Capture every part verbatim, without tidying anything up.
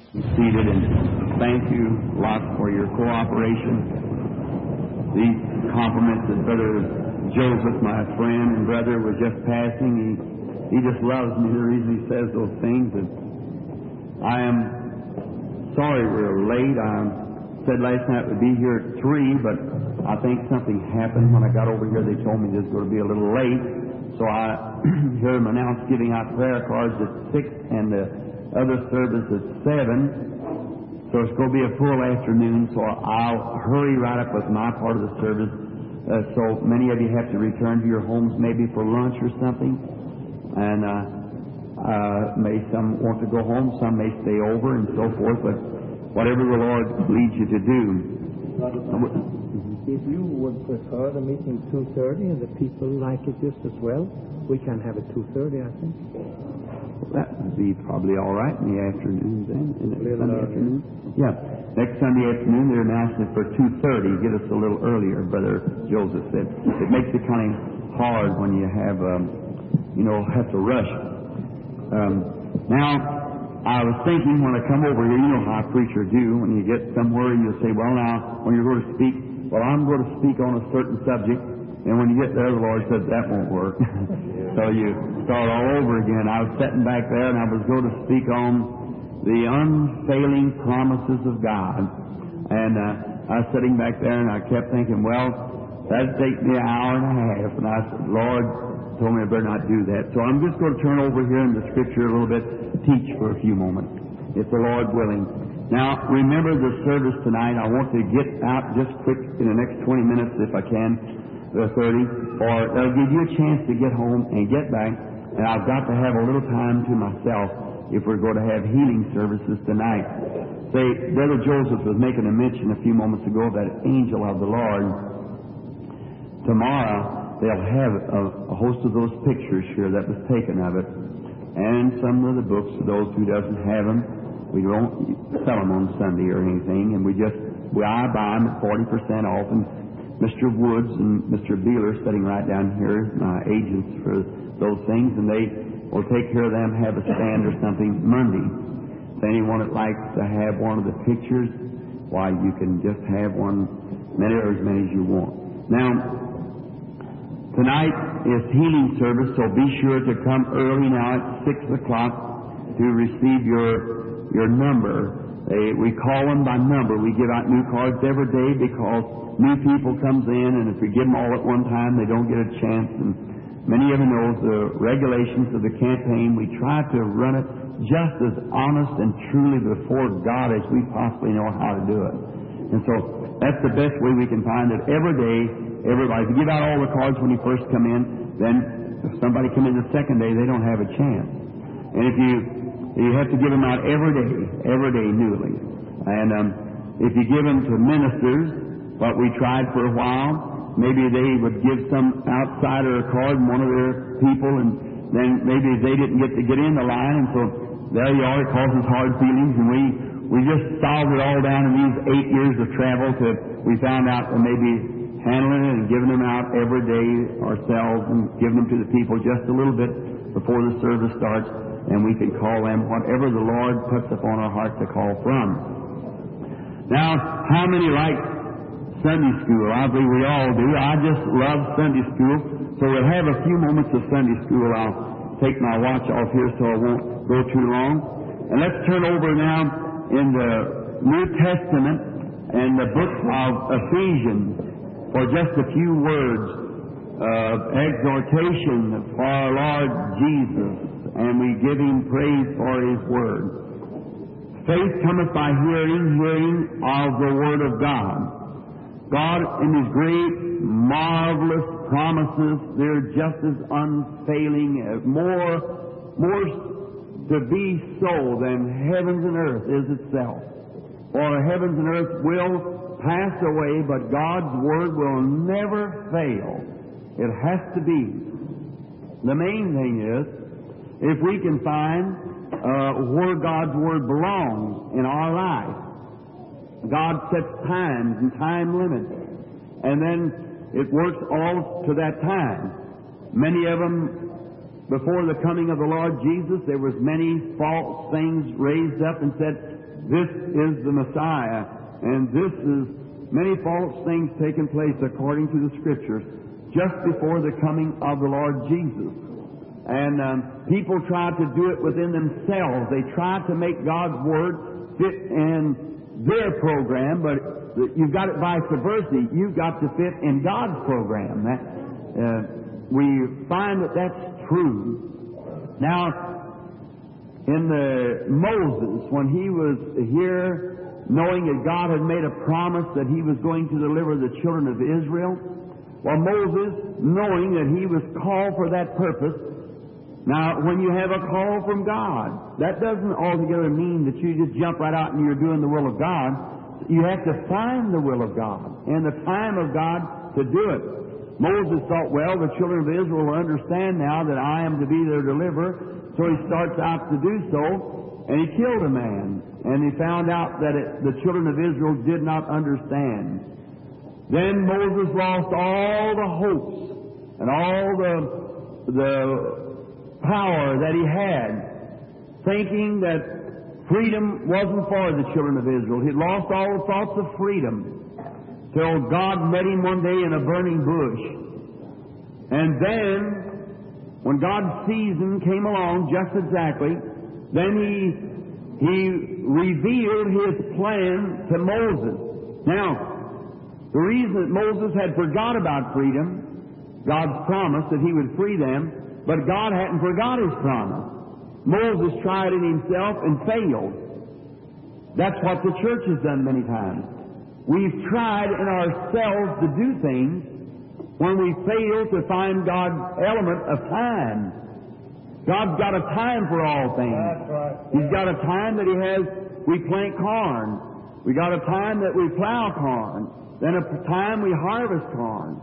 Be seated, and thank you a lot for your cooperation. These compliments that Brother Joseph, my friend and brother, was just passing, he, he just loves me. The reason he says those things is I am sorry we're late. I said last night we'd be here at three, but I think something happened. When I got over here, they told me it was going to be a little late. So I heard them announce giving out prayer cards at six and the other service at seven. So it's going to be a full afternoon, so I'll hurry right up with my part of the service. Uh, so many of you have to return to your homes maybe for lunch or something. And uh, uh, may some want to go home, some may stay over and so forth, but whatever the Lord leads you to do. If you would prefer the meeting two thirty and the people like it just as well, we can have it two thirty, I think. That would be probably all right in the afternoon then. In the Sunday earlier. afternoon? Yeah. Next Sunday afternoon they're announcing it for two thirty. Get us a little earlier, Brother Joseph said. It makes it kind of hard when you have, um, you know, have to rush. Um, now, I was thinking when I come over here, you know how a preacher do. When you get somewhere, you'll say, well, now, when you're going to speak, well, I'm going to speak on a certain subject. And when you get there, the Lord said, that won't work. So you start all over again. I was sitting back there, and I was going to speak on the unfailing promises of God. And uh, I was sitting back there, and I kept thinking, well, that'd take me an hour and a half. And I said, Lord told me I better not do that. So I'm just going to turn over here in the Scripture a little bit, teach for a few moments, if the Lord willing. Now, remember the service tonight. I want to get out just quick in the next twenty minutes, if I can. The thirty, or it'll give you a chance to get home and get back, and I've got to have a little time to myself if we're going to have healing services tonight. Say, Brother Joseph was making a mention a few moments ago of that angel of the Lord. Tomorrow, they'll have a, a host of those pictures here that was taken of it, and some of the books for those who doesn't have them. We don't sell them on Sunday or anything, and we just, we, I buy them at forty percent off, and Mister Woods and Mister Beeler sitting right down here, my agents for those things, and they will take care of them, have a stand or something Monday. If anyone that likes to have one of the pictures, why, you can just have one, many or as many as you want. Now, tonight is healing service, so be sure to come early now at six o'clock to receive your your number. They, we call them by number. We give out new cards every day because new people comes in, and if we give them all at one time, they don't get a chance. And many of you know the regulations of the campaign. We try to run it just as honest and truly before God as we possibly know how to do it. And so that's the best way we can find it. Every day, everybody. If you give out all the cards when you first come in, then if somebody come in the second day, they don't have a chance. And if you you have to give them out every day, every day newly. And um, if you give them to ministers, what we tried for a while, maybe they would give some outsider a card and one of their people, and then maybe they didn't get to get in the line, and so there you are, it causes hard feelings, and we, we just solved it all down in these eight years of travel to, we found out that maybe handling it and giving them out every day ourselves and giving them to the people just a little bit before the service starts, and we can call them whatever the Lord puts upon our heart to call from. Now, how many like Sunday school? I believe we all do. I just love Sunday school. So we'll have a few moments of Sunday school. I'll take my watch off here so I won't go too long. And let's turn over now in the New Testament and the book of Ephesians for just a few words of exhortation for our Lord Jesus. And we give Him praise for His Word. Faith cometh by hearing, hearing of the Word of God. God, in His great, marvelous promises, they're just as unfailing, as more, more to be so than heavens and earth is itself. For heavens and earth will pass away, but God's Word will never fail. It has to be. The main thing is, if we can find uh, where God's Word belongs in our life, God sets times and time limits, and then it works all to that time. Many of them, before the coming of the Lord Jesus, there was many false things raised up and said, this is the Messiah, and this is many false things taking place according to the Scriptures just before the coming of the Lord Jesus. And um, people try to do it within themselves. They try to make God's Word fit in their program, but you've got it vice versa. You've got to fit in God's program. That, uh, we find that that's true. Now, in the Moses, when he was here, knowing that God had made a promise that he was going to deliver the children of Israel, well, Moses, knowing that he was called for that purpose, now, when you have a call from God, that doesn't altogether mean that you just jump right out and you're doing the will of God. You have to find the will of God and the time of God to do it. Moses thought, well, the children of Israel will understand now that I am to be their deliverer, so he starts out to do so, and he killed a man, and he found out that it, the children of Israel did not understand. Then Moses lost all the hopes and all the the power that he had, thinking that freedom wasn't for the children of Israel. He'd lost all the thoughts of freedom till God met him one day in a burning bush. And then, when God's season came along just exactly, then he, he revealed his plan to Moses. Now, the reason that Moses had forgot about freedom, God's promise that he would free them, but God hadn't forgot His promise. Moses tried it himself and failed. That's what the church has done many times. We've tried in ourselves to do things when we fail to find God's element of time. God's got a time for all things. That's right. He's got a time that He has, we plant corn. We got a time that we plow corn. Then a time we harvest corn.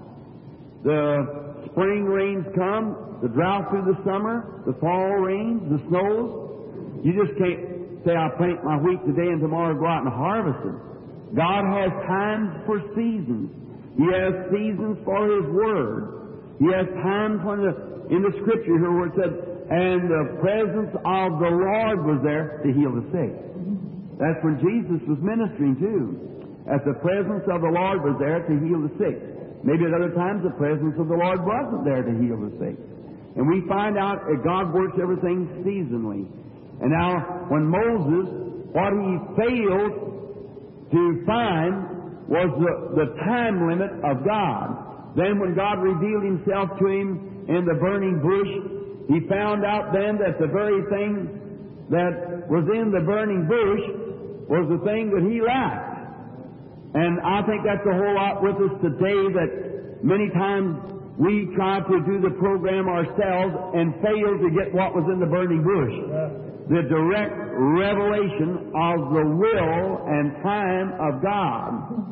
The spring rains come, the drought through the summer, the fall rains, the snows. You just can't say, I'll plant my wheat today and tomorrow go out and harvest it. God has times for seasons. He has seasons for His Word. He has times when the, in the Scripture here where it said, and the presence of the Lord was there to heal the sick. That's when Jesus was ministering too. As the presence of the Lord was there to heal the sick. Maybe at other times the presence of the Lord wasn't there to heal the sick. And we find out that God works everything seasonally. And now, when Moses, what he failed to find was the, the time limit of God. Then when God revealed Himself to him in the burning bush, he found out then that the very thing that was in the burning bush was the thing that he lacked. And I think that's a whole lot with us today, that many times we try to do the program ourselves and fail to get what was in the burning bush. The direct revelation of the will and time of God.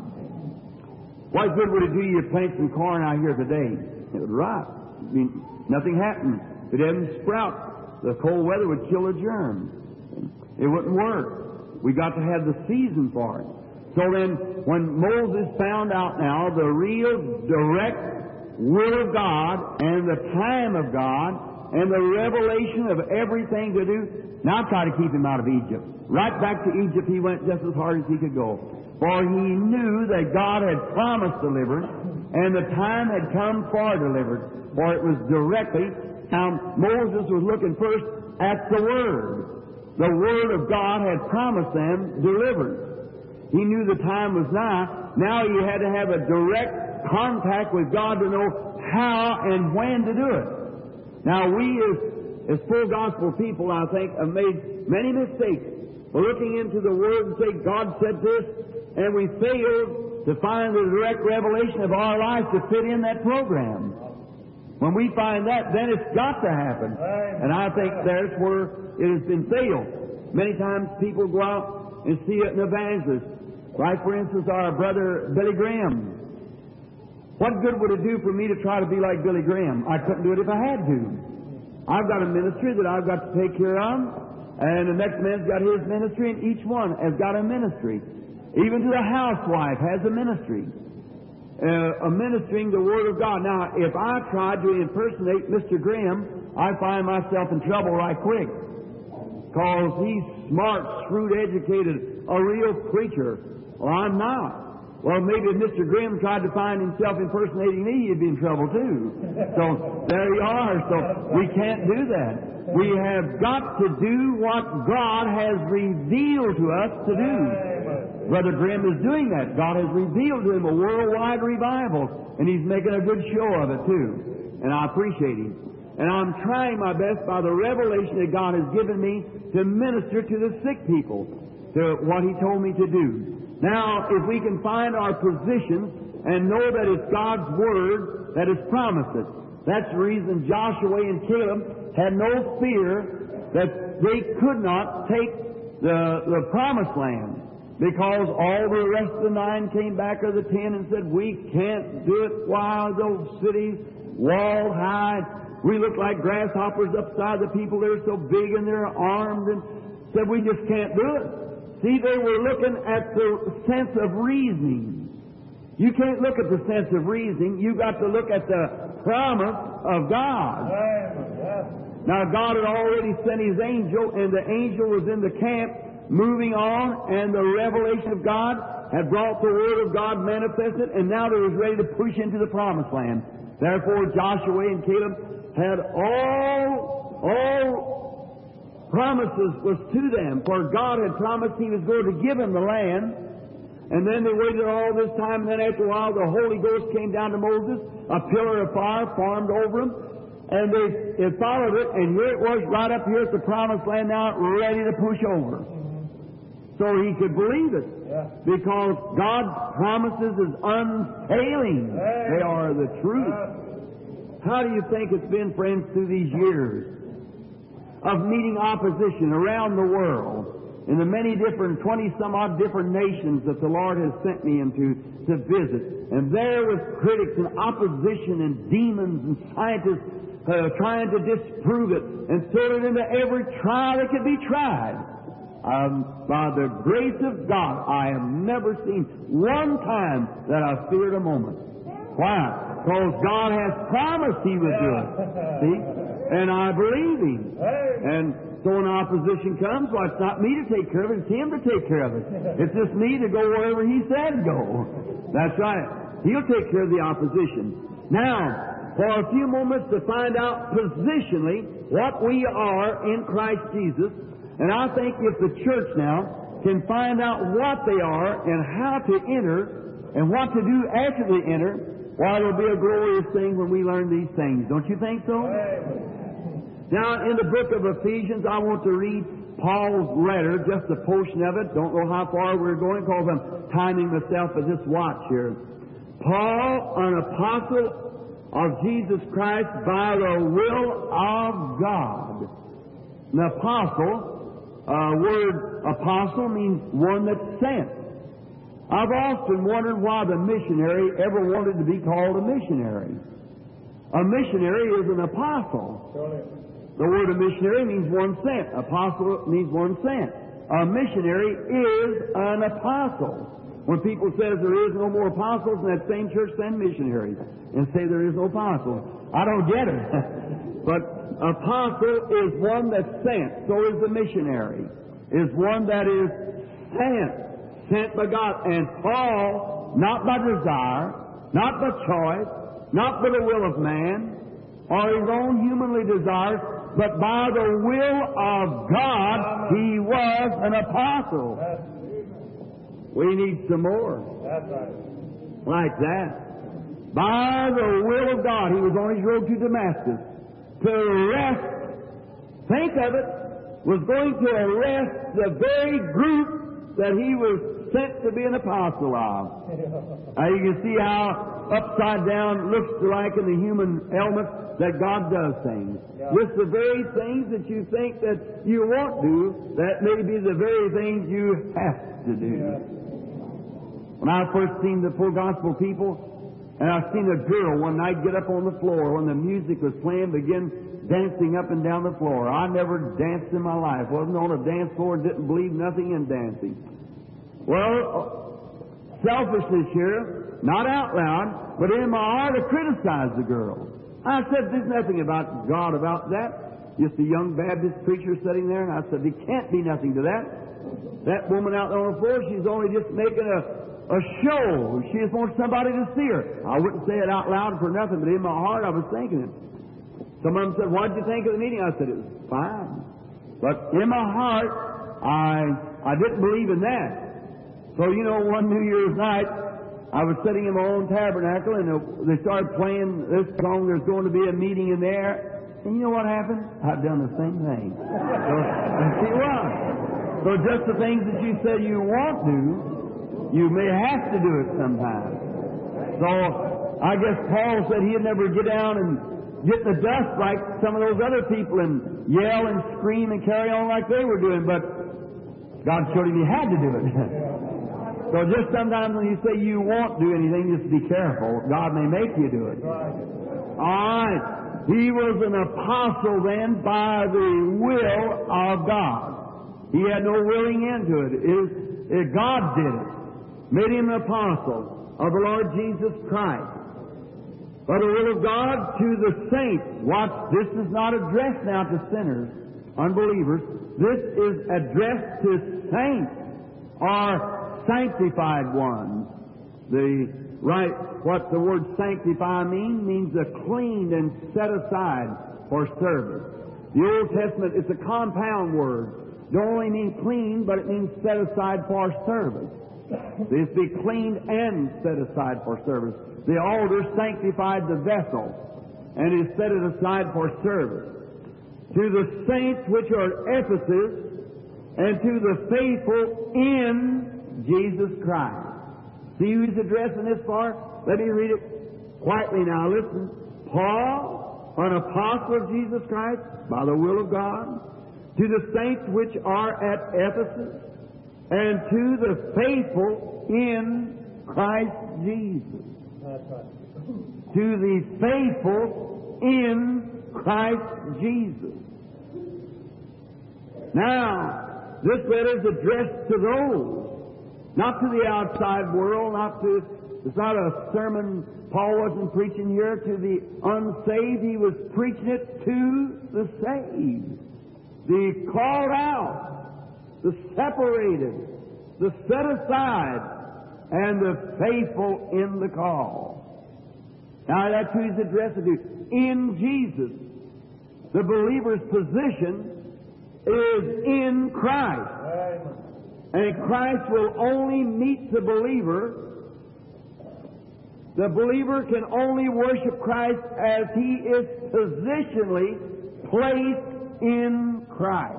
What good would it do you to plant some corn out here today? It would rot. I mean, nothing happened. It didn't sprout. The cold weather would kill a germ. It wouldn't work. We got to have the season for it. So then, when Moses found out now the real direct will of God and the time of God and the revelation of everything to do, now try to keep him out of Egypt. Right back to Egypt he went just as hard as he could go. For he knew that God had promised deliverance and the time had come for deliverance. For it was directly, now Moses was looking first at the Word. The Word of God had promised them deliverance. He knew the time was nigh. Now he had to have a direct contact with God to know how and when to do it. Now we as, as full gospel people, I think, have made many mistakes. We're looking into the Word and say, God said this, and we failed to find the direct revelation of our life to fit in that program. When we find that, then it's got to happen. And I think that's where it has been failed. Many times people go out and see an evangelist. Like, for instance, our brother Billy Graham. What good would it do for me to try to be like Billy Graham? I couldn't do it if I had to. I've got a ministry that I've got to take care of, and the next man's got his ministry, and each one has got a ministry. Even to the housewife has a ministry. Uh, a ministering the Word of God. Now, if I tried to impersonate Mister Graham, I find myself in trouble right quick. because he's smart, shrewd, educated, a real preacher. Well, I'm not. Well, maybe if Mister Grimm tried to find himself impersonating me, he'd be in trouble too. So there you are. So we can't do that. We have got to do what God has revealed to us to do. Brother Grimm is doing that. God has revealed to him a worldwide revival, and he's making a good show of it too. And I appreciate him. And I'm trying my best by the revelation that God has given me to minister to the sick people, to what He told me to do. Now, if we can find our position and know that it's God's Word that has promised it, that's the reason Joshua and Caleb had no fear that they could not take the, the promised land, because all the rest of the nine came back of the ten and said, we can't do it. Why, those cities walled high, we look like grasshoppers upside the people. They're so big and they're armed, and said, we just can't do it. See, they were looking at the sense of reasoning. You can't look at the sense of reasoning. You've got to look at the promise of God. Now, God had already sent His angel, and the angel was in the camp moving on, and the revelation of God had brought the Word of God manifested, and now they was ready to push into the promised land. Therefore, Joshua and Caleb had all, all promises was to them, for God had promised He was going to give them the land. And then they waited all this time, and then after a while the Holy Ghost came down to Moses, a pillar of fire formed over them, and they, they followed it, and here it was right up here at the promised land now, ready to push over. So he could believe it, yeah. Because God's promises is unfailing. Yeah. They are the truth. Yeah. How do you think it's been, friends, through these years of meeting opposition around the world, in the many different, twenty-some-odd different nations that the Lord has sent me into to visit? And there was critics and opposition and demons and scientists uh, trying to disprove it and throw it into every trial that could be tried. Um, by the grace of God, I have never seen one time that I feared a moment. Why? Because God has promised He would do it. See? And I believe Him. And so when opposition comes, well, it's not me to take care of it, it's Him to take care of it. It's just me to go wherever He said go. That's right. He'll take care of the opposition. Now, for a few moments to find out positionally what we are in Christ Jesus, and I think if the church now can find out what they are and how to enter and what to do after they enter, why, it'll be a glorious thing when we learn these things. Don't you think so? Now, in the book of Ephesians, I want to read Paul's letter, just a portion of it. Don't know how far we're going, because I'm timing myself with this watch here. Paul, an apostle of Jesus Christ by the will of God. An apostle, uh, word apostle means one that's sent. I've often wondered why the missionary ever wanted to be called a missionary. A missionary is an apostle. The word of missionary means one sent. Apostle means one sent. A missionary is an apostle. When people say there is no more apostles in that same church, send missionaries and say there is no apostles. I don't get it. But apostle is one that's sent. So is the missionary. Is one that is sent. Sent by God. And Paul, not by desire, not by choice, not by the will of man, or his own humanly desires, but by the will of God, he was an apostle. We need some more like that. By the will of God, he was on his road to Damascus to arrest, think of it, was going to arrest the very group that he was sent to be an apostle of. Now you can see how upside down looks like in the human element that God does things. Yeah. Just the very things that you think that you won't do, that may be the very things you have to do. Yeah. When I first seen the full gospel people, and I seen a girl one night get up on the floor when the music was playing, begin dancing up and down the floor. I never danced in my life. Wasn't on a dance floor, didn't believe nothing in dancing. Well, selfishness here, not out loud, but in my heart I criticized the girl. I said there's nothing about God about that. just a young Baptist preacher sitting there, and I said, there can't be nothing to that. That woman out there on the floor, she's only just making a, a show. She just wants somebody to see her. I wouldn't say it out loud for nothing, but in my heart I was thinking it. Some of them said, what did you think of the meeting? I said, it was fine. But in my heart, I I didn't believe in that. So, you know, one New Year's night, I was sitting in my own tabernacle, and they started playing this song, there's going to be a meeting in there. And you know what happened? I've done the same thing. So, see what? So just the things that you said you won't do, you may have to do it sometime. So I guess Paul said he'd never get down and get the dust like some of those other people and yell and scream and carry on like they were doing, but God showed him he had to do it. So just sometimes when you say you won't do anything, just be careful. God may make you do it. All right. He was an apostle then by the will of God. He had no willing end to it. It, it. God did it. Made him an apostle of the Lord Jesus Christ. By the will of God to the saints. Watch, this is not addressed now to sinners, unbelievers. This is addressed to saints, or sanctified ones. The right, what the word sanctify means, means a cleaned and set aside for service. The Old Testament, it's a compound word. It don't only mean clean, but it means set aside for service. This be cleaned and set aside for service. The altar sanctified the vessel, and is set it aside for service. To the saints which are at Ephesus, and to the faithful in Jesus Christ. See who's addressing this for? Let me read it quietly now. Listen. Paul, an apostle of Jesus Christ, by the will of God, to the saints which are at Ephesus, and to the faithful in Christ Jesus. That's right. To the faithful in Christ Jesus. Now, this letter is addressed to those, not to the outside world, not to, it's not a sermon Paul wasn't preaching here to the unsaved. He was preaching it to the saved, the called out, the separated, the set aside, and the faithful in the call. Now that's who he's addressed to. In Jesus, the believer's position is in Christ. Amen. And Christ will only meet the believer. The believer can only worship Christ as he is positionally placed in Christ.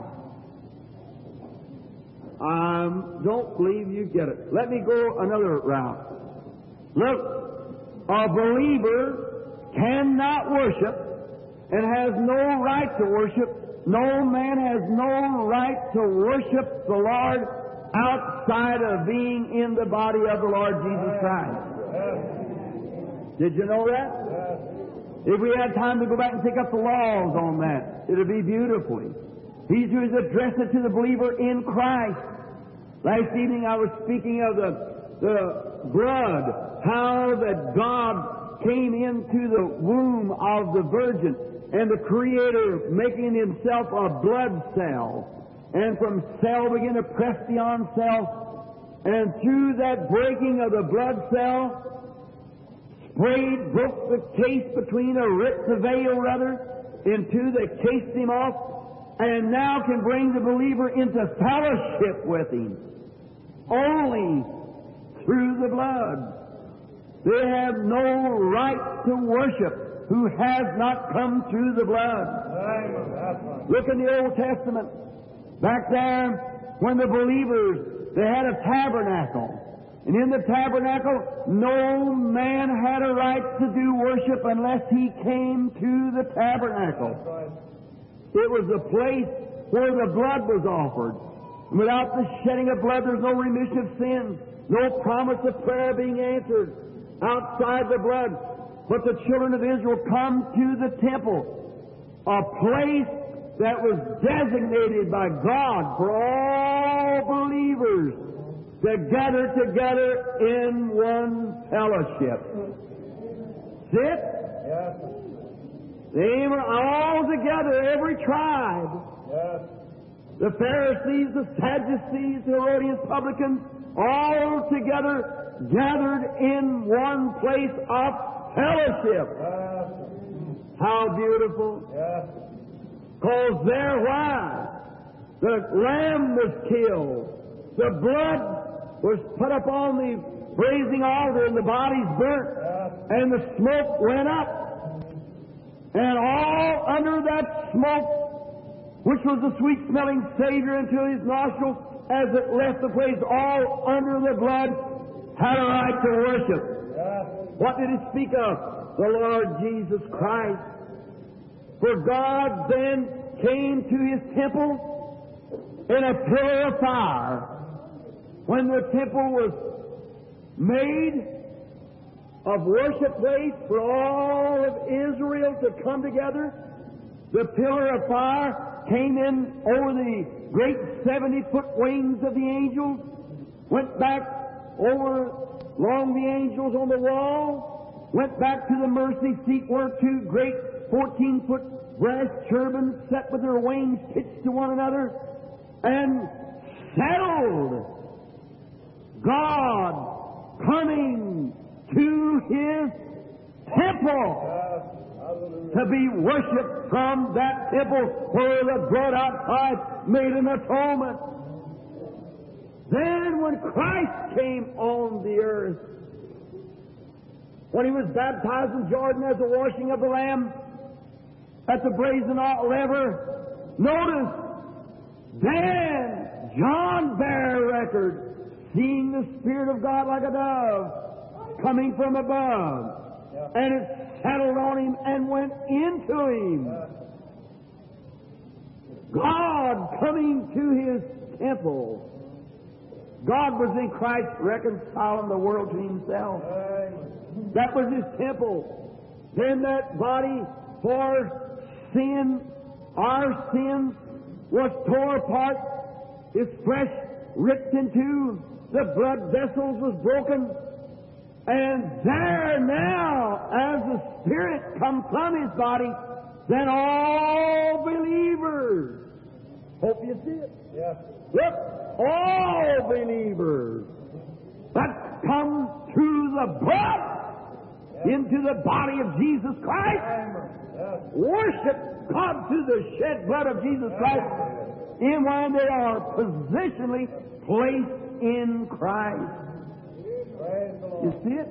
I um, don't believe you get it. Let me go another route. Look, a believer cannot worship and has no right to worship. No man has no right to worship the Lord outside of being in the body of the Lord Jesus Christ. Did you know that? If we had time to go back and pick up the laws on that, it would be beautifully. He's who is addressed to the believer in Christ. Last evening I was speaking of the, the blood, how that God came into the womb of the Virgin, and the Creator making himself a blood cell, and from cell began to press beyond cell, and through that breaking of the blood cell, sprayed, broke the case between a ripped the veil rather into that cased him off, and now can bring the believer into fellowship with him only through the blood. They have no right to worship who has not come through the blood. Look in the Old Testament. Back there, when the believers, they had a tabernacle. And in the tabernacle, no man had a right to do worship unless he came to the tabernacle. It was a place where the blood was offered. And without the shedding of blood, there's no remission of sins, no promise of prayer being answered outside the blood. But the children of Israel come to the temple, a place that was designated by God for all believers to gather together in one fellowship. Sit? Yes. They were all together, every tribe. Yes. The Pharisees, the Sadducees, the Herodians, publicans, all together gathered in one place of fellowship. Yes. How beautiful. Yes. Because there, why? The lamb was killed. The blood was put upon the brazen altar and the bodies burnt. Yes. And the smoke went up. And all under that smoke, which was the sweet-smelling Savior into his nostrils, as it left the place, all under the blood, had a right to worship. Yes. What did it speak of? The Lord Jesus Christ. For God then came to his temple in a pillar of fire. When the temple was made of worship place for all of Israel to come together, the pillar of fire came in over the great seventy-foot wings of the angels, went back over along the angels on the wall, went back to the mercy seat where two great fourteen-foot brass cherubims set with their wings pitched to one another, and settled God coming to his temple to be worshipped from that temple where the blood outside made an atonement. Then when Christ came on the earth, when he was baptized in Jordan as the washing of the Lamb at the brazen laver, notice, then John bare record, seeing the Spirit of God like a dove coming from above, Yeah. and it settled on him and went into him. Yeah. God coming to his temple. God was in Christ reconciling the world to himself. Amen. That was his temple. Then that body for sin, our sins, was torn apart, his flesh ripped in two, the blood vessels was broken, and there now, as the Spirit come from his body, then all believers, hope you see it, Yes. look, all believers that come through the blood into the body of Jesus Christ, Amen. Yes. worship God through the shed blood of Jesus Christ, in when they are positionally placed in Christ. Praise the You Lord. see it?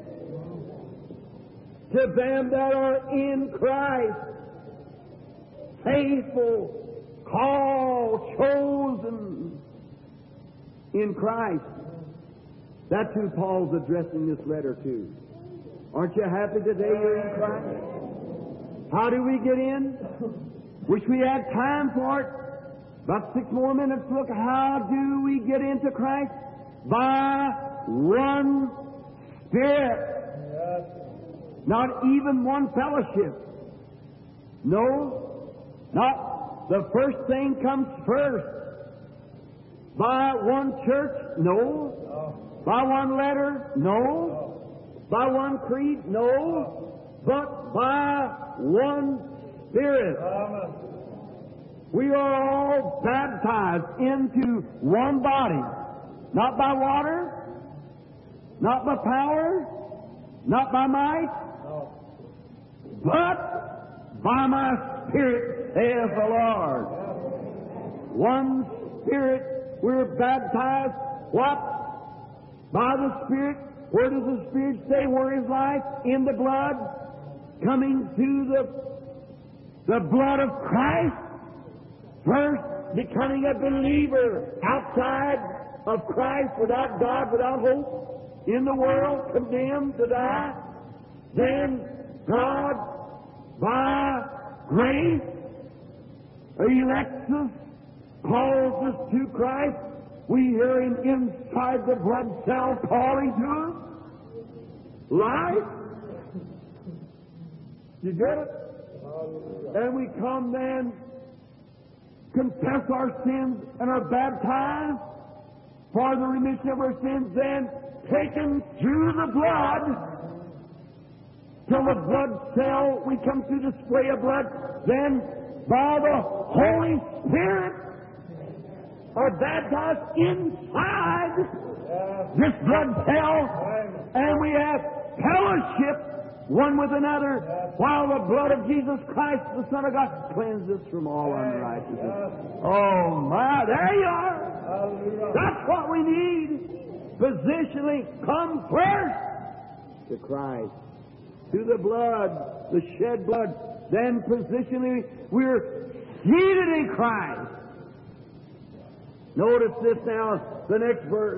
To them that are in Christ, faithful, called, chosen in Christ. That's who Paul's addressing this letter to. Aren't you happy today you're in Christ? How do we get in? Wish we had time for it. About six more minutes. Look, how do we get into Christ? By one Spirit. Yes. Not even one fellowship. No, not the first thing comes first. By one church? No. No. By one letter? No. By one creed? No. But by one Spirit. Amen. We are all baptized into one body. Not by water, not by power, not by might, No. but by my Spirit, saith the Lord. One Spirit, we're baptized. What? By the Spirit. Where does the Spirit say? Where is life? In the blood. Coming through the, the blood of Christ. First, becoming a believer outside of Christ, without God, without hope, in the world, condemned to die. Then God, by grace, elects us, calls us to Christ. We hear Him inside the blood cell calling to us. Life. You get it? And we come then, confess our sins, and are baptized for the remission of our sins, then taken through the blood till the blood cell, we come through the spray of blood, then by the Holy Spirit are baptized inside this blood cell, and we have fellowship one with another, while the blood of Jesus Christ, the Son of God, cleanses us from all unrighteousness. Oh my, there you are. That's what we need. Positionally, come first to Christ, to the blood, the shed blood. Then positionally, we're seated in Christ. Notice this now, the next verse.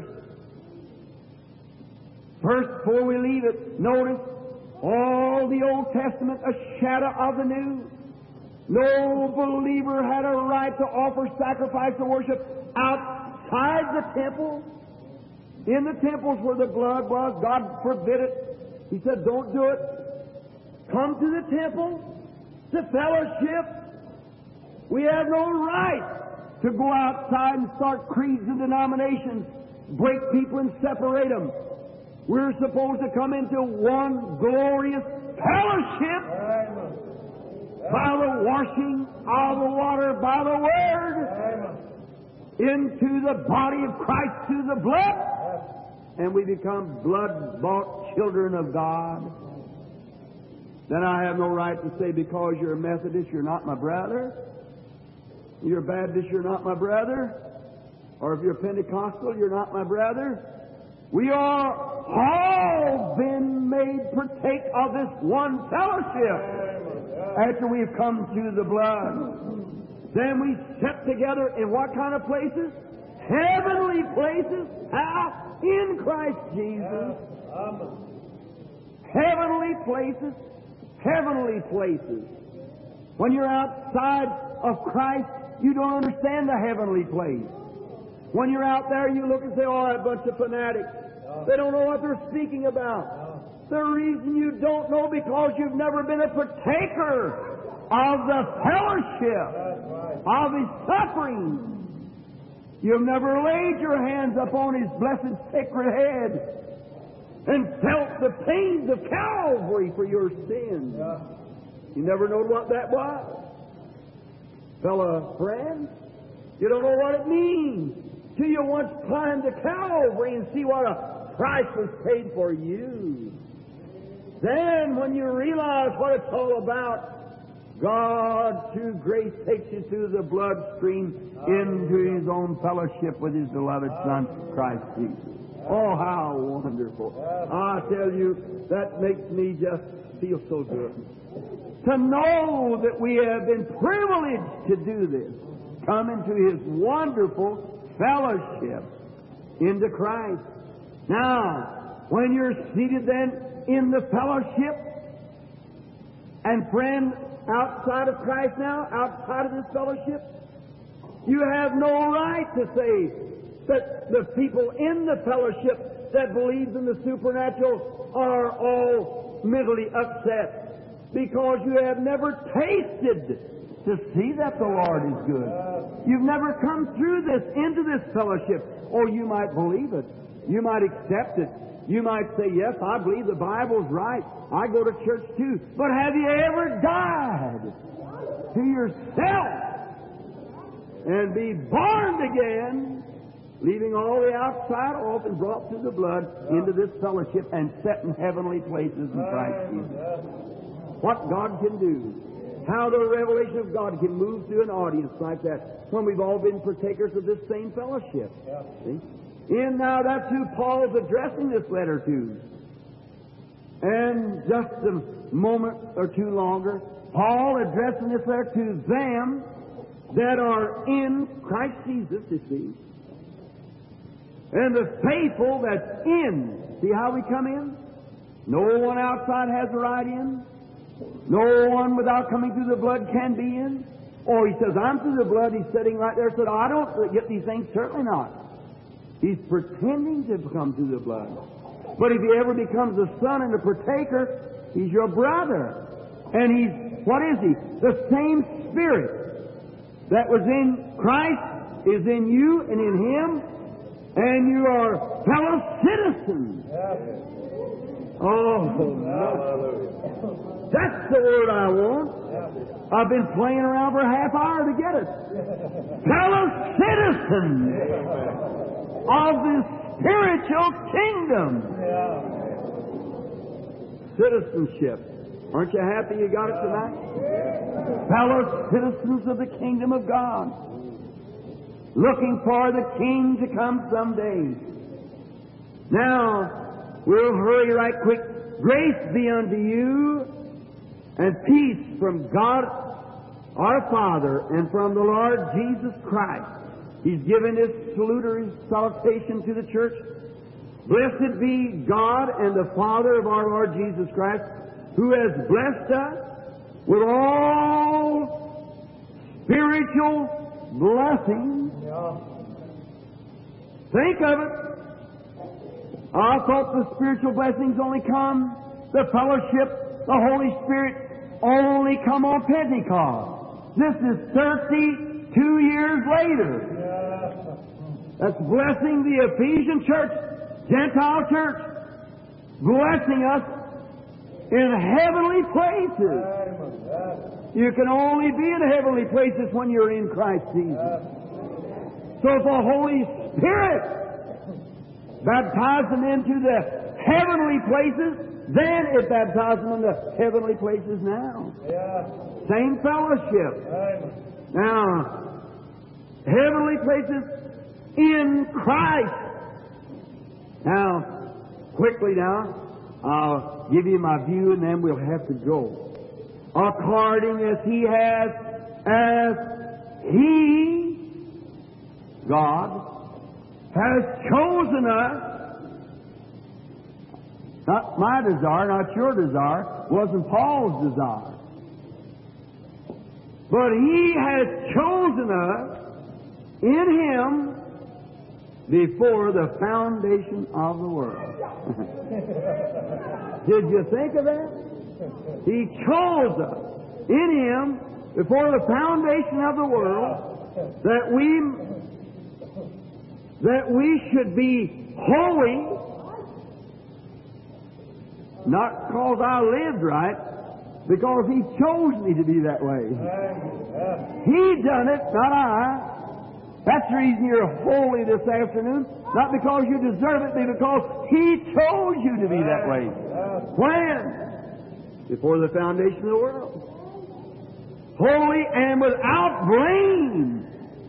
First, before we leave it, notice all the Old Testament, a shadow of the New. No believer had a right to offer sacrifice or worship outside the temple. In the temples where the blood was, God forbid it. He said, don't do it. Come to the temple, to fellowship. We have no right to go outside and start creeds and denominations, break people and separate them. We're supposed to come into one glorious fellowship by the washing of the water, by the Word, into the body of Christ through the blood, and we become blood-bought children of God. Then I have no right to say, because you're a Methodist, you're not my brother. You're a Baptist, you're not my brother. Or if you're Pentecostal, you're not my brother. We are all been made partake of this one fellowship after we've come through the blood. Then we sit together in what kind of places? Heavenly places. How? In Christ Jesus. Heavenly places. Heavenly places. When you're outside of Christ, you don't understand the heavenly place. When you're out there, you look and say, oh, that bunch of fanatics. They don't know what they're speaking about. The reason you don't know because you've never been a partaker of the fellowship of His suffering. You've never laid your hands upon His blessed sacred head and felt the pains of Calvary for your sins. You never know what that was. Fellow friend, you don't know what it means till you once climb to Calvary and see what a price was paid for you. Then, when you realize what it's all about, God, through grace, takes you through the bloodstream into His own fellowship with His beloved Son, Christ Jesus. Oh, how wonderful. I tell you, that makes me just feel so good. To know that we have been privileged to do this. Come into His wonderful fellowship into Christ. Now, when you're seated then in the fellowship, and friend, outside of Christ now, outside of this fellowship, you have no right to say that the people in the fellowship that believes in the supernatural are all mentally upset, because you have never tasted to see that the Lord is good. You've never come through this, into this fellowship. Or you might believe it. You might accept it. You might say, yes, I believe the Bible's right. I go to church too. But have you ever died to yourself and be born again, leaving all the outside off and brought through the blood into this fellowship and set in heavenly places in Christ Jesus? What God can do. How the revelation of God can move through an audience like that when we've all been partakers of this same fellowship. Yeah. See? And now that's who Paul's addressing this letter to. And just a moment or two longer, Paul addressing this letter to them that are in Christ Jesus, you see. And the faithful that's in. See how we come in? No one outside has a right in. No one without coming through the blood can be in. Or he says, I'm through the blood. He's sitting right there. Said, I don't get these things. Certainly not. He's pretending to come through the blood. But if he ever becomes a son and a partaker, he's your brother. And he's, what is he? The same Spirit that was in Christ is in you and in him. And you are fellow citizens. Oh, that's the word I want. I've been playing around for a half hour to get it. Fellow citizens of the spiritual kingdom. Citizenship. Aren't you happy you got it tonight? Fellow citizens of the kingdom of God. Looking for the King to come someday. Now, we'll hurry right quick. Grace be unto you and peace from God our Father and from the Lord Jesus Christ. He's given his salutary salutation to the church. Blessed be God and the Father of our Lord Jesus Christ, who has blessed us with all spiritual blessings. Think of it. I thought the spiritual blessings only come, the fellowship, the Holy Spirit only come on Pentecost. This is thirty-two years later. That's blessing the Ephesian church, Gentile church, blessing us in heavenly places. You can only be in heavenly places when you're in Christ Jesus. So if the Holy Spirit baptized them into the heavenly places, then it baptized them in the heavenly places now. Same fellowship. Now, heavenly places in Christ. Now, quickly now, I'll give you my view and then we'll have to go. According as He has, as He, God, has chosen us. Not my desire, not your desire, wasn't Paul's desire. But He has chosen us in Him before the foundation of the world. Did you think of that? He chose us in Him before the foundation of the world that we that we should be holy, not because I lived right, because He chose me to be that way. He done it, not I. That's the reason you're holy this afternoon. Not because you deserve it, but because He chose you to be that way. When? Before the foundation of the world. Holy and without blame.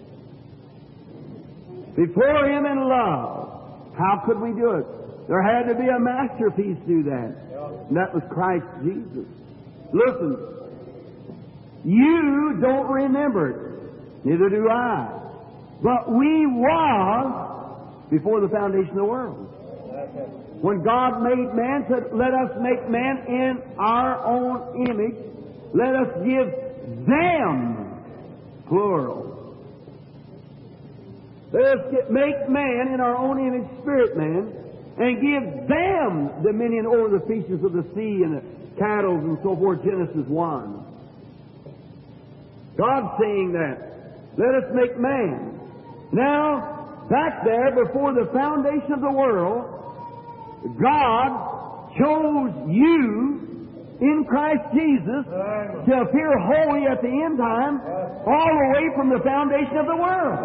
Before Him in love. How could we do it? There had to be a masterpiece to that. And that was Christ Jesus. Listen, you don't remember it. Neither do I. But we was before the foundation of the world. When God made man, said, let us make man in our own image. Let us give them, plural. Let us get, make man in our own image, spirit man, and give them dominion over the fishes of the sea and the cattle and so forth, Genesis one. God's saying that. Let us make man. Now, back there, before the foundation of the world, God chose you in Christ Jesus to appear holy at the end time, all the way from the foundation of the world.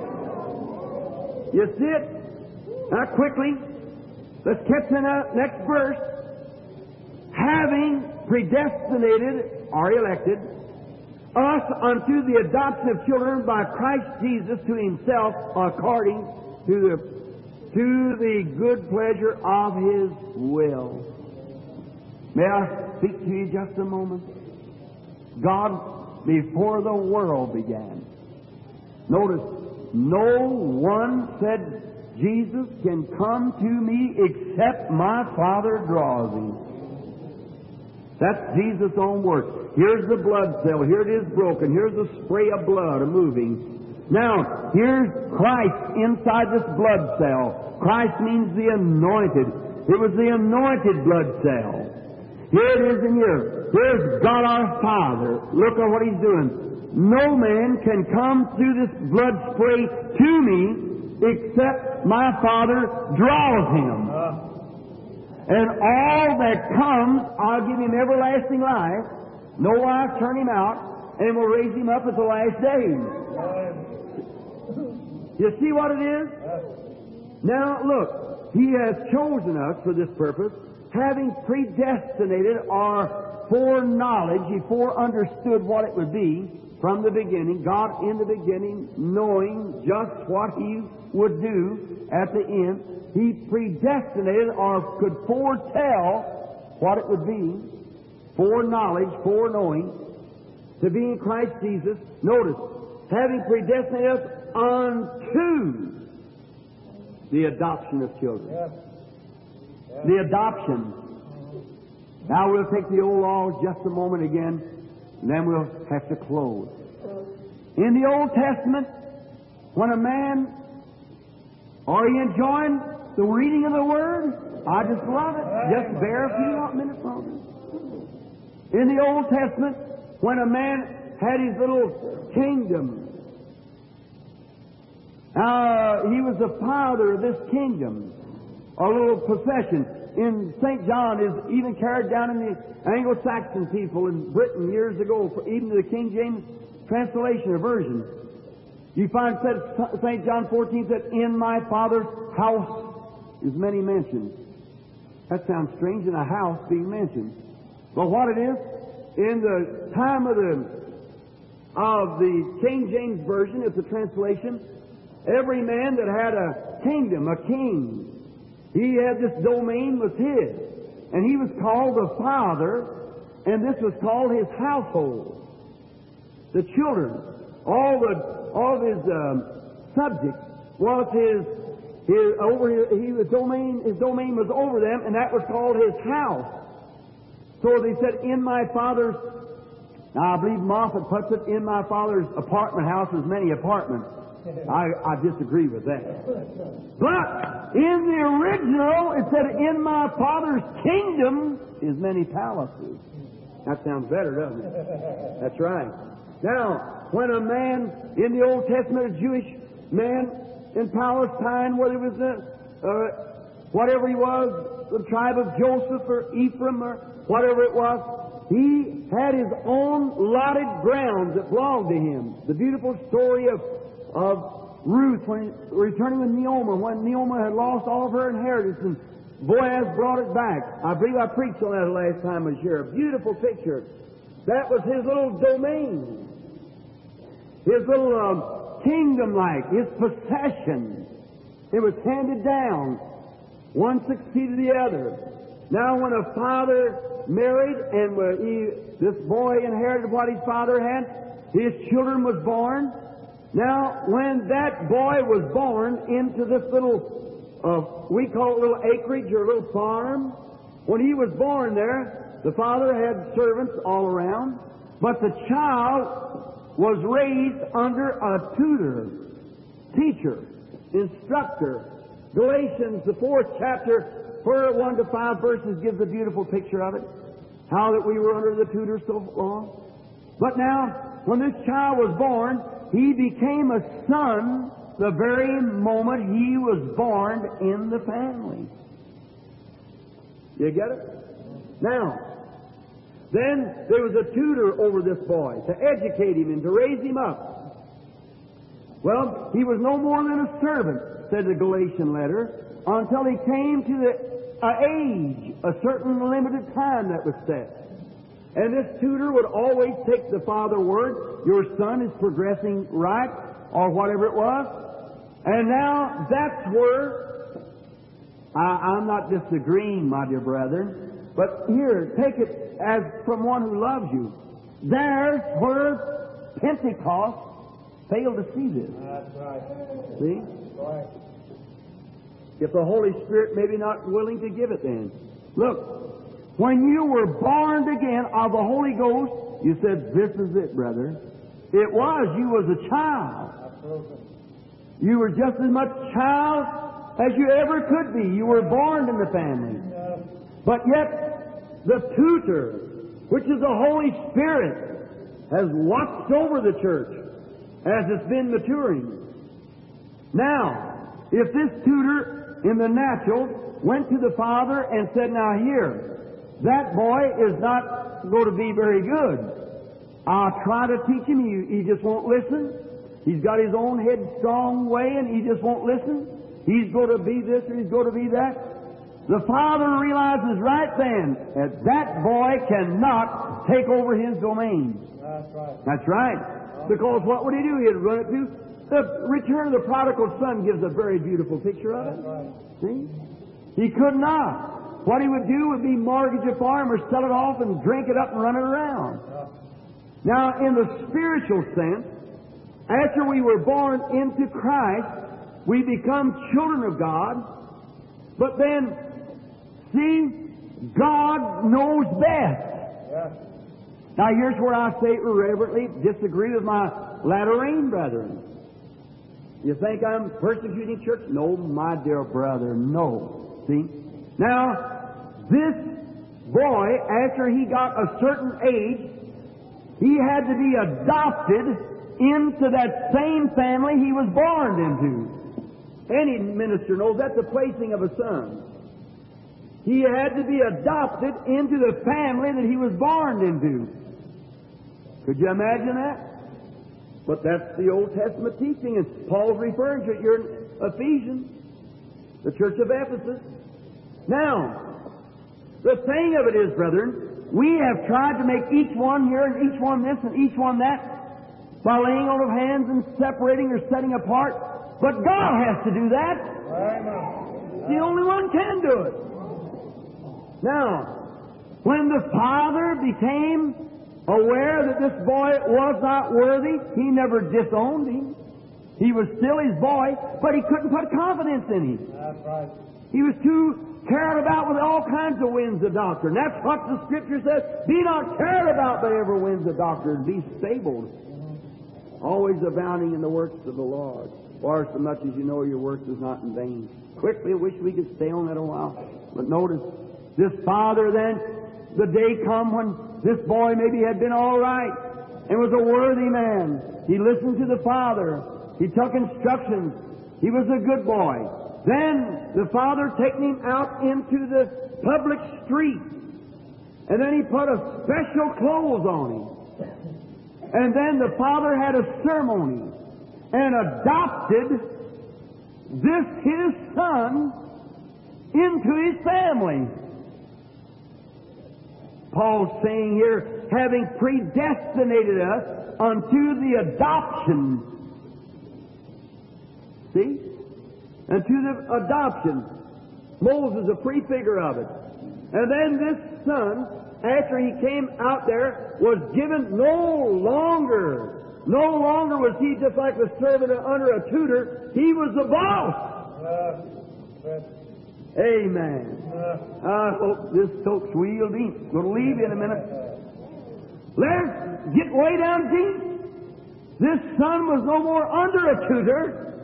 You see it? Now, quickly, let's catch the next verse. Having predestinated or elected us unto the adoption of children by Christ Jesus to Himself, according to the to the good pleasure of His will. May I speak to you just a moment? God, before the world began, notice, no one said, Jesus can come to me except my Father draws Him. That's Jesus' own word. Here's the blood cell. Here it is broken. Here's the spray of blood moving. Now, here's Christ inside this blood cell. Christ means the anointed. It was the anointed blood cell. Here it is in here. Here's God our Father. Look at what He's doing. No man can come through this blood spray to me except my Father draws him. And all that comes, I'll give him everlasting life. No life, turn him out, and will raise him up at the last days. You see what it is? Now, look, He has chosen us for this purpose, having predestinated or foreknowledge. He foreunderstood what it would be from the beginning. God in the beginning, knowing just what He would do at the end. He predestinated or could foretell what it would be. Foreknowledge, foreknowing, to be in Christ Jesus. Notice, having predestinated us unto the adoption of children. Yes. Yes. The adoption. Now we'll take the old law just a moment again, and then we'll have to close. In the Old Testament, when a man, are you enjoying the reading of the Word? I just love it. Just bear a few minutes on it. In the Old Testament, when a man had his little kingdom, uh, he was the father of this kingdom, a little possession. In Saint John is even carried down in the Anglo-Saxon people in Britain years ago, for even the King James translation or version. You find that Saint John fourteen said, "In my Father's house is many mentioned." That sounds strange, in a house being mentioned. But what it is, in the time of the of the King James version, it's a translation. Every man that had a kingdom, a king, he had this domain was his, and he was called the father, and this was called his household. The children, all the all of his um, subjects was his his over his, he was domain. His domain was over them, and that was called his house. So they said, "In my father's." Now I believe Moffat puts it, "In my father's apartment house is many apartments." I, I disagree with that. But in the original, it said, "In my Father's kingdom is many palaces." That sounds better, doesn't it? That's right. Now, when a man in the Old Testament, a Jewish man in Palestine, whether it was a, uh, whatever he was, the tribe of Joseph or Ephraim or whatever it was, he had his own allotted grounds that belonged to him. The beautiful story of of Ruth when returning with Naomi, when Naomi had lost all of her inheritance and Boaz brought it back. I believe I preached on that the last time I was here. A beautiful picture. That was his little domain. His little um, kingdom-like, his possession. It was handed down. One succeeded the other. Now when a father married and he, this boy inherited what his father had, his children was born. Now, when that boy was born into this little, uh, we call it a little acreage or a little farm, when he was born there, the father had servants all around, but the child was raised under a tutor, teacher, instructor. Galatians, the fourth chapter, where one to five verses gives a beautiful picture of it, how that we were under the tutor so long. But now, when this child was born, he became a son the very moment he was born in the family. You get it? Now, then there was a tutor over this boy to educate him and to raise him up. Well, he was no more than a servant, said the Galatian letter, until he came to the uh, age, a certain limited time that was set. And this tutor would always take the father word, "Your son is progressing right," or whatever it was. And now that's where, I, I'm not disagreeing, my dear brethren, but here, take it as from one who loves you. There's where Pentecost failed to see this. That's right. See? That's right. If the Holy Spirit may be not willing to give it then. Look. When you were born again of the Holy Ghost, you said, "This is it, brother." It was. You was a child. Absolutely. You were just as much child as you ever could be. You were born in the family. Yes. But yet, the tutor, which is the Holy Spirit, has watched over the church as it's been maturing. Now, if this tutor in the natural went to the father and said, now here, that boy is not going to be very good. I'll try to teach him. He, he just won't listen. He's got his own headstrong way and he just won't listen. He's going to be this or he's going to be that. The father realizes right then that that boy cannot take over his domain. That's right. That's right. Because what would he do? He'd run it to. The return of the prodigal son gives a very beautiful picture of it. That's right. See? He could not. What he would do would be mortgage a farm or sell it off and drink it up and run it around. Now, in the spiritual sense, after we were born into Christ, we become children of God. But then, see, God knows best. Yeah. Now, here's where I say irreverently disagree with my latter rain brethren. You think I'm persecuting church? No, my dear brother, no. See? Now, this boy, after he got a certain age, he had to be adopted into that same family he was born into. Any minister knows that's the placing of a son. He had to be adopted into the family that he was born into. Could you imagine that? But that's the Old Testament teaching, and Paul's referring to it. You're in Ephesians, the church of Ephesus. Now, the thing of it is, brethren, we have tried to make each one here and each one this and each one that by laying on of hands and separating or setting apart. But God has to do that. Amen. The only one can do it. Now, when the father became aware that this boy was not worthy, he never disowned him. He was still his boy, but he couldn't put confidence in him. That's right. He was too carried about with all kinds of winds of doctrine. That's what the Scripture says. Be not carried about by every winds of doctrine. Be stable, always abounding in the works of the Lord. For so much as you know your works is not in vain. Quickly, I wish we could stay on that a while. But notice, this father then, the day come when this boy maybe had been all right and was a worthy man. He listened to the father. He took instructions. He was a good boy. Then the father taking him out into the public street. And then he put a special clothes on him. And then the father had a ceremony and adopted this his son into his family. Paul's saying here, having predestinated us unto the adoption. See? Unto the adoption. Moses, a prefigure of it. And then this son, after he came out there, was given no longer, no longer was he just like the servant under a tutor. He was the boss. Uh, uh, Amen. I hope this Stokes wheel ain't going to leave you in a minute. Let's get way down deep. This son was no more under a tutor,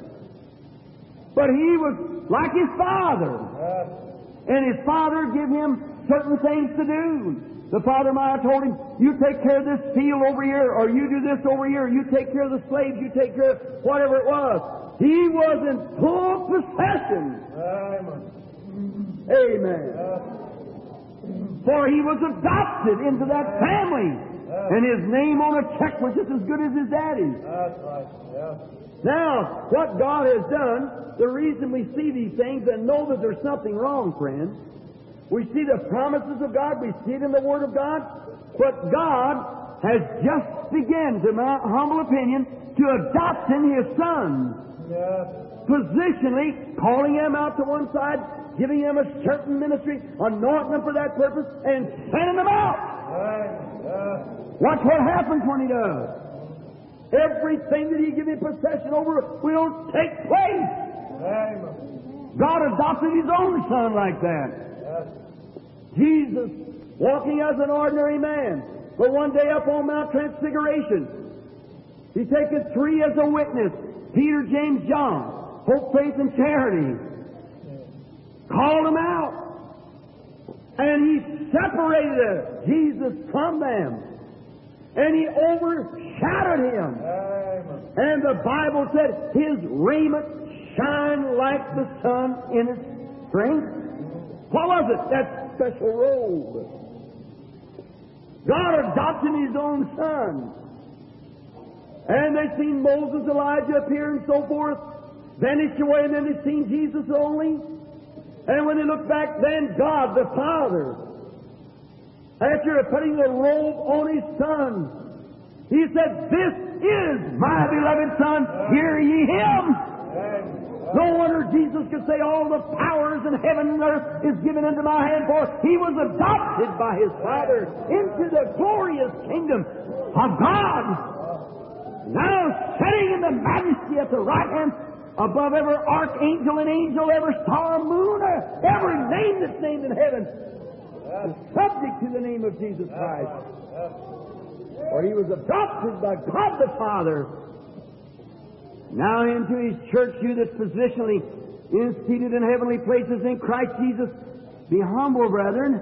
but he was like his father. And his father gave him certain things to do. The father might have told him, you take care of this field over here, or you do this over here, you take care of the slaves, you take care of whatever it was. He was in full possession. Amen. Amen. For he was adopted into that family. And his name on a check was just as good as his daddy's. That's right. Yeah. Now, what God has done, the reason we see these things and know that there's something wrong, friends, we see the promises of God, we see it in the Word of God, but God has just begun, to my humble opinion, to adopt in His Son. Yeah. Positionally, calling Him out to one side, giving them a certain ministry, anointing them for that purpose, and sending them out. Right. Yeah. Watch what happens when He does. Everything that He gives Him possession over will take place. Amen. God adopted His own Son like that. Yes. Jesus, walking as an ordinary man, but one day up on Mount Transfiguration, He taketh three as a witness, Peter, James, John, hope, faith, and charity. Called them out. And He separated Jesus from them. And He overshadowed him. Amen. And the Bible said, His raiment shined like the sun in its strength. What was it? That special robe. God adopted His own Son. And they seen Moses, Elijah appear and so forth, vanish away, and then they seen Jesus only. And when they look back, then God the Father, after putting the robe on His Son, He said, "This is my beloved Son, hear ye Him." No wonder Jesus could say, "All the powers in heaven and earth is given into my hand," for He was adopted by His Father into the glorious kingdom of God. Now sitting in the majesty at the right hand, above every archangel and angel, every star and moon, every name that's named in heaven, is subject to the name of Jesus Christ. For He was adopted by God the Father. Now into His church, you that's positionally seated in heavenly places in Christ Jesus, be humble, brethren.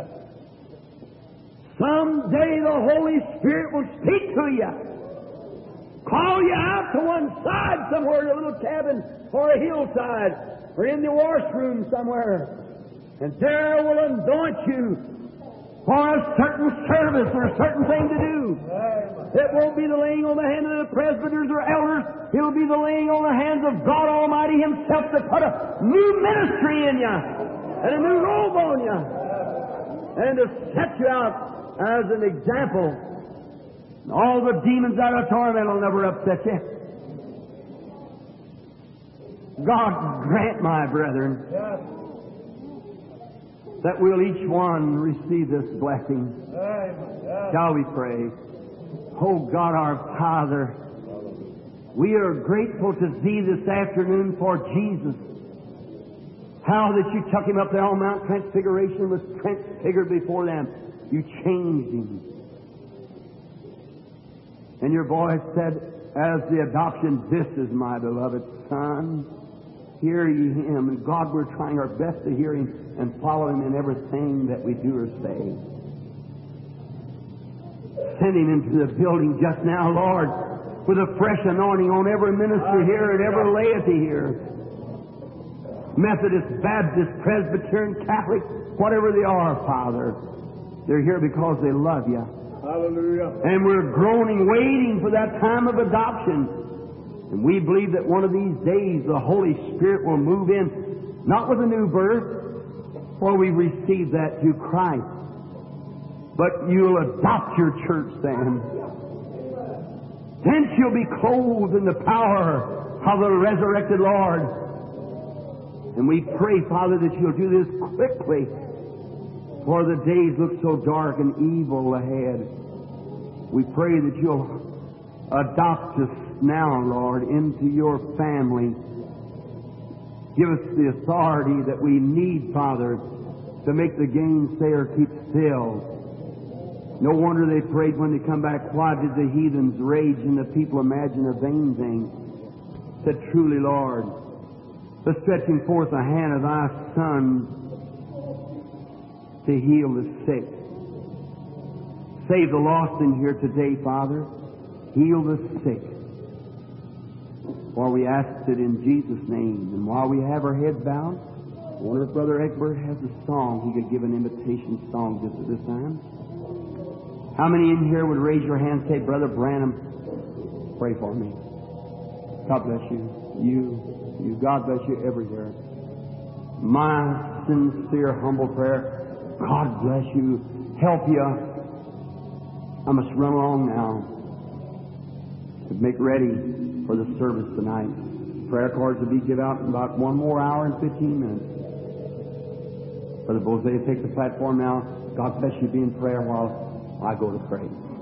Someday the Holy Spirit will speak to you. Call you out to one side somewhere in a little cabin or a hillside or in the washroom somewhere. And there will anoint you for a certain service or a certain thing to do. It won't be the laying on the hand of the presbyters or elders. It'll be the laying on the hands of God Almighty Himself to put a new ministry in you and a new robe on you and to set you out as an example. All the demons out of torment will never upset you. God grant, my brethren, that we'll each one receive this blessing. Shall we pray? Oh God, our Father, we are grateful to Thee this afternoon for Jesus. How that You took Him up there on Mount Transfiguration, was transfigured before them. You changed Him. And Your voice said, as the adoption, "This is my beloved Son, hear ye Him." And God, we're trying our best to hear Him and follow Him in everything that we do or say. Send Him into the building just now, Lord, with a fresh anointing on every minister here and every laity here. Methodist, Baptist, Presbyterian, Catholic, whatever they are, Father, they're here because they love You. Hallelujah. And we're groaning, waiting for that time of adoption. And we believe that one of these days the Holy Spirit will move in, not with a new birth, for we receive that through Christ, but You'll adopt Your church then. Then she'll be clothed in the power of the resurrected Lord. And we pray, Father, that You'll do this quickly, for the days look so dark and evil ahead. We pray that You'll adopt us now, Lord, into Your family. Give us the authority that we need, Father, to make the gainsayer keep still. No wonder they prayed when they come back, "Why did the heathens rage and the people imagine a vain thing?" Said, "Truly, Lord, the stretching forth the hand of Thy Son to heal the sick. Save the lost in here today, Father. Heal the sick. For we ask it in Jesus' name." And while we have our heads bowed, I wonder if Brother Egbert has a song. He could give an invitation song just at this time. How many in here would raise your hand and say, "Brother Branham, pray for me"? God bless you. You, you. God bless you everywhere. My sincere, humble prayer, God bless you. Help you. I must run along now to make ready for the service tonight. Prayer cards will be given out in about one more hour and fifteen minutes. Brother Bozea, take the platform now. God bless you. Be in prayer while I go to pray.